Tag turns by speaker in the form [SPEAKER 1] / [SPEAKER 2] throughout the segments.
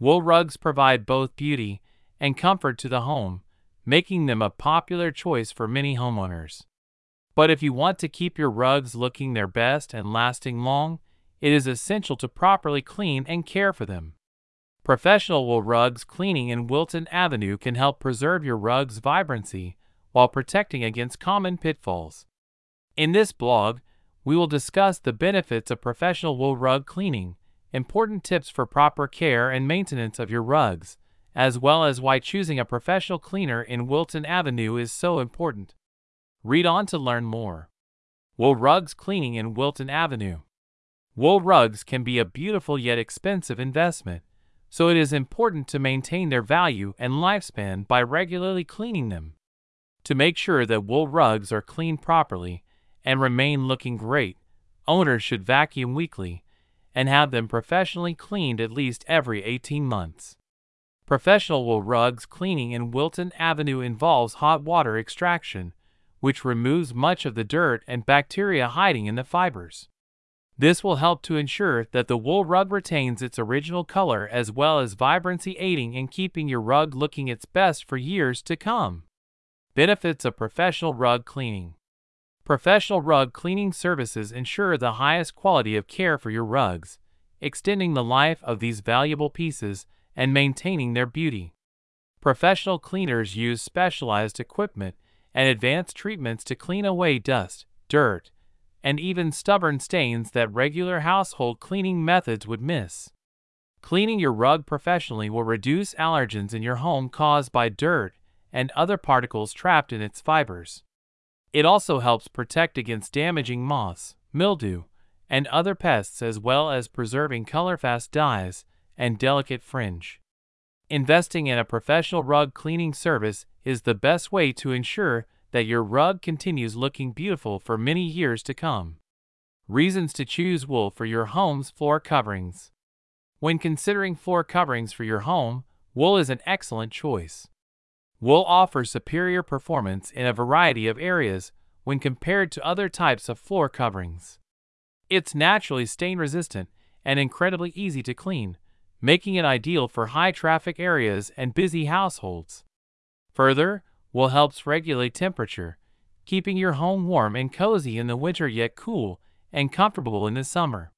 [SPEAKER 1] Wool rugs provide both beauty and comfort to the home, making them a popular choice for many homeowners. But if you want to keep your rugs looking their best and lasting long, it is essential to properly clean and care for them. Professional Wool Rugs Cleaning in Wilton Avenue can help preserve your rug's vibrancy while protecting against common pitfalls. In this blog, we will discuss the benefits of professional wool rug cleaning, important tips for proper care and maintenance of your rugs, as well as why choosing a professional cleaner in Wilton Avenue is so important. Read on to learn more. Wool Rugs Cleaning in Wilton Avenue. Wool rugs can be a beautiful yet expensive investment, so it is important to maintain their value and lifespan by regularly cleaning them. To make sure that wool rugs are cleaned properly and remain looking great, owners should vacuum weekly and have them professionally cleaned at least every 18 months. Professional wool rugs cleaning in Wilton Avenue involves hot water extraction, which removes much of the dirt and bacteria hiding in the fibers. This will help to ensure that the wool rug retains its original color as well as vibrancy, aiding in keeping your rug looking its best for years to come. Benefits of professional rug cleaning. Professional rug cleaning services ensure the highest quality of care for your rugs, extending the life of these valuable pieces and maintaining their beauty. Professional cleaners use specialized equipment and advanced treatments to clean away dust, dirt, and even stubborn stains that regular household cleaning methods would miss. Cleaning your rug professionally will reduce allergens in your home caused by dirt and other particles trapped in its fibers. It also helps protect against damaging moths, mildew, and other pests, as well as preserving color-fast dyes and delicate fringe. Investing in a professional rug cleaning service is the best way to ensure that your rug continues looking beautiful for many years to come. Reasons to choose wool for your home's floor coverings. When considering floor coverings for your home, wool is an excellent choice. Wool offers superior performance in a variety of areas when compared to other types of floor coverings. It's naturally stain-resistant and incredibly easy to clean, making it ideal for high-traffic areas and busy households. Further, wool helps regulate temperature, keeping your home warm and cozy in the winter yet cool and comfortable in the summer.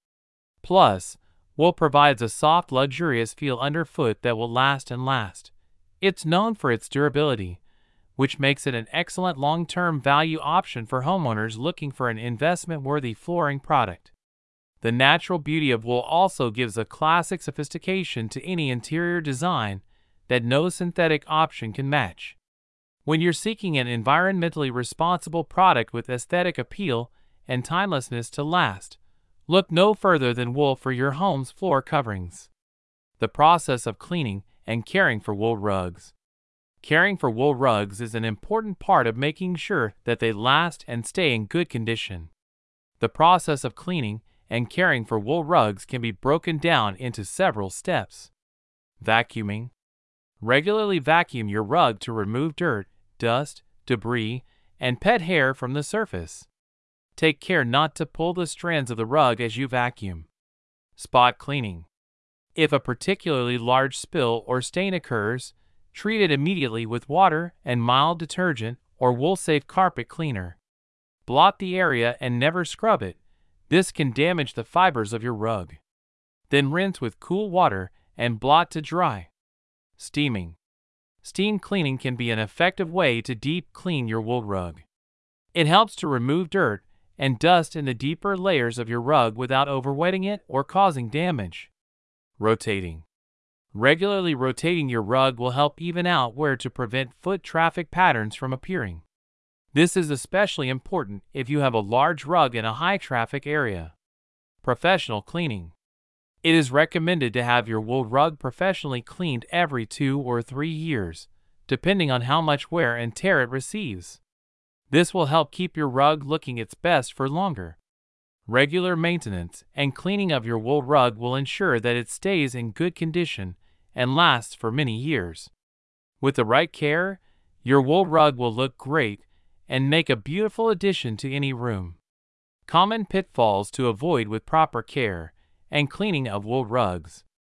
[SPEAKER 1] Plus, wool provides a soft, luxurious feel underfoot that will last and last. It's known for its durability, which makes it an excellent long-term value option for homeowners looking for an investment-worthy flooring product. The natural beauty of wool also gives a classic sophistication to any interior design that no synthetic option can match. When you're seeking an environmentally responsible product with aesthetic appeal and timelessness to last, look no further than wool for your home's floor coverings. The process of cleaning and caring for wool rugs. Caring for wool rugs is an important part of making sure that they last and stay in good condition. The process of cleaning and caring for wool rugs can be broken down into several steps. Vacuuming. Regularly vacuum your rug to remove dirt, dust, debris, and pet hair from the surface. Take care not to pull the strands of the rug as you vacuum. Spot cleaning. If a particularly large spill or stain occurs, treat it immediately with water and mild detergent or wool-safe carpet cleaner. Blot the area and never scrub it. This can damage the fibers of your rug. Then rinse with cool water and blot to dry. Steaming. Steam cleaning can be an effective way to deep clean your wool rug. It helps to remove dirt and dust in the deeper layers of your rug without overwetting it or causing damage. Rotating. Regularly rotating your rug will help even out wear to prevent foot traffic patterns from appearing. This is especially important if you have a large rug in a high-traffic area. Professional cleaning. It is recommended to have your wool rug professionally cleaned every 2 or 3 years, depending on how much wear and tear it receives. This will help keep your rug looking its best for longer. Regular maintenance and cleaning of your wool rug will ensure that it stays in good condition and lasts for many years. With the right care, your wool rug will look great and make a beautiful addition to any room. Common pitfalls to avoid with proper care and cleaning of wool rugs.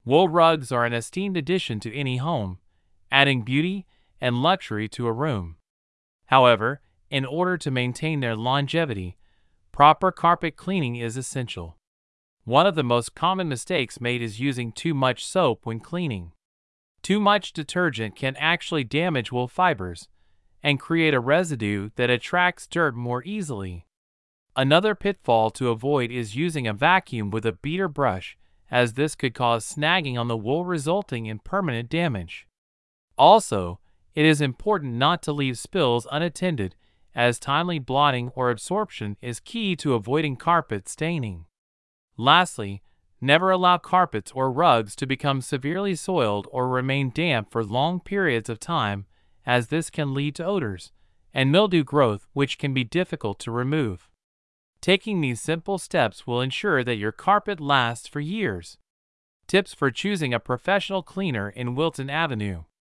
[SPEAKER 1] Wool rugs are an esteemed addition to any home, adding beauty and luxury to a room. However, in order to maintain their longevity, proper carpet cleaning is essential. One of the most common mistakes made is using too much soap when cleaning. Too much detergent can actually damage wool fibers and create a residue that attracts dirt more easily. Another pitfall to avoid is using a vacuum with a beater brush, as this could cause snagging on the wool, resulting in permanent damage. Also, it is important not to leave spills unattended, as timely blotting or absorption is key to avoiding carpet staining. Lastly, never allow carpets or rugs to become severely soiled or remain damp for long periods of time, as this can lead to odors and mildew growth, which can be difficult to remove. Taking these simple steps will ensure that your carpet lasts for years. Tips for choosing a professional cleaner in Wilton Avenue.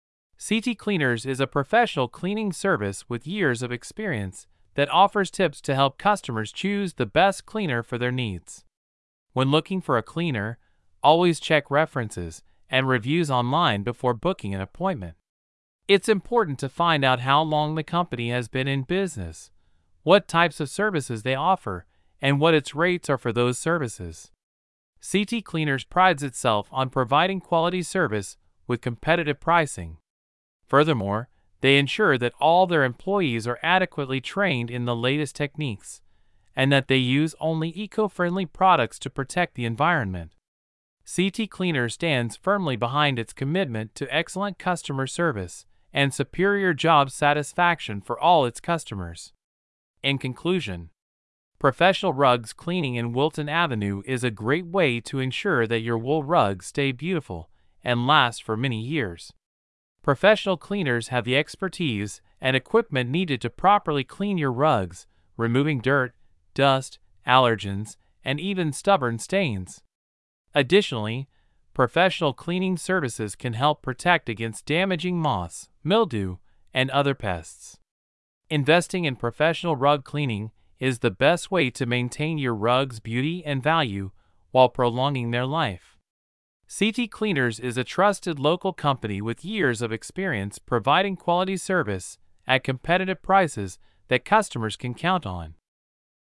[SPEAKER 1] CT Cleaners is a professional cleaning service with years of experience that offers tips to help customers choose the best cleaner for their needs. When looking for a cleaner, always check references and reviews online before booking an appointment. It's important to find out how long the company has been in business, what types of services they offer, and what its rates are for those services. CT Cleaners prides itself on providing quality service with competitive pricing. Furthermore, they ensure that all their employees are adequately trained in the latest techniques, and that they use only eco-friendly products to protect the environment. CT Cleaners stands firmly behind its commitment to excellent customer service and superior job satisfaction for all its customers. In conclusion, professional rugs cleaning in Wilton Avenue is a great way to ensure that your wool rugs stay beautiful and last for many years. Professional cleaners have the expertise and equipment needed to properly clean your rugs, removing dirt, dust, allergens, and even stubborn stains. Additionally, professional cleaning services can help protect against damaging moths, mildew, and other pests. Investing in professional rug cleaning is the best way to maintain your rug's beauty and value while prolonging their life. CT Cleaners is a trusted local company with years of experience providing quality service at competitive prices that customers can count on.